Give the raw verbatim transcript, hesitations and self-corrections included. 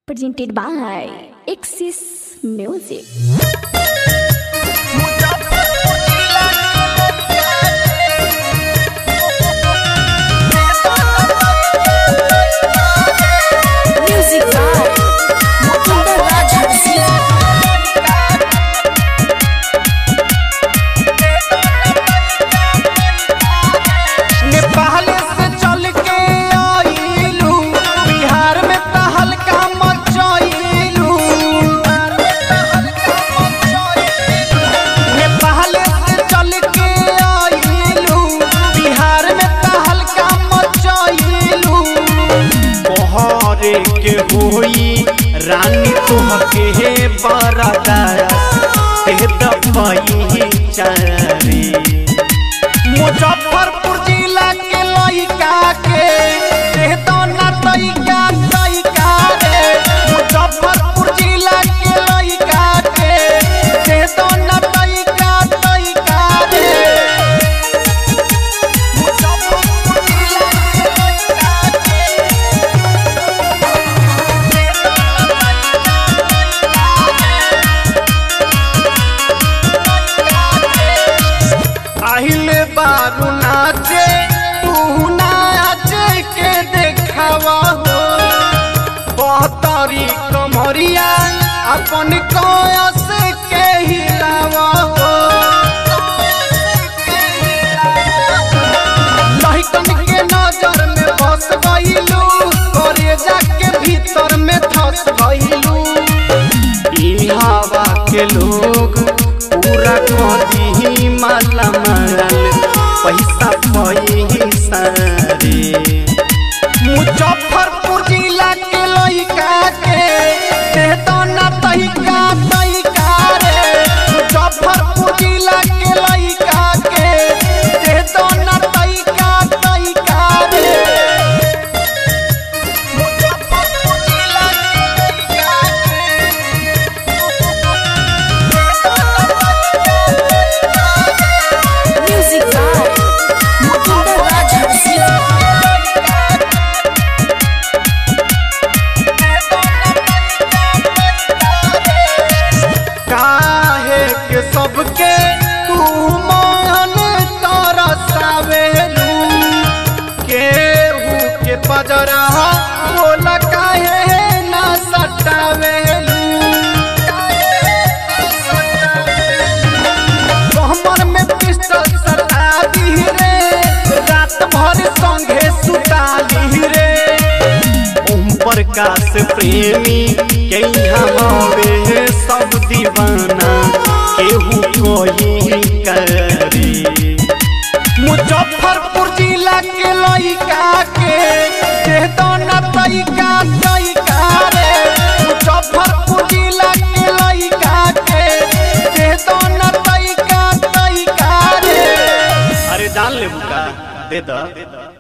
presented by Axis Music. Music by Mukunda Rajhans. Nepal से चल के आइलू बिहार में तहलका मचाइलू। नेपाल से चल के आइलू बिहार में तहलका मचाइलू। बहरे के होई रानी तुहके बरदास ते दबाई चारी। मुजफ्फरपुर जिला के लइका के दे दो ना तइका तइका रे। मुजफ्फरपुर जिला के लइका के दे दो ना तइका तइका रे। मुजफ्फरपुर जिला के लइका के दे दो ना अहिले बारू नाचे तू नाचे के देखावा हो। बहतरी कमरिया अपन कयस के हिलावा हो। लहिकन के नजर में बस गइलू करे जाके भीतर में धस गइलू। ई हवा के लोग पूरा कदी माला मारल पैसा पैसा रे। मुजफ्फरपुर जिला के लइका के दे दो ना तइका तइका रे। मुजफ्फरपुर जिला के लइका के दे दो ना तइका तइका रे। मुजफ्फरपुर जिला के लइका Music by Mukunda Rajhans. काहे के सबके तू मन तरसावेलू। केहू के पजरा बोल काहे ना सटावेलू। हमर में पिस्टल सटा दी रे रात भर संगे सुता दी रे। ओम प्रकाश प्रेमी के हमारे सब दीवाना केहू कोई करे। मुजफ्फरपुर जिला के लइका के दे दो ना तइका तइका रे। मुजफ्फरपुर जिला के लइका के दे दो ना तइका तइका रे। अरे जान ले बुका दे दो।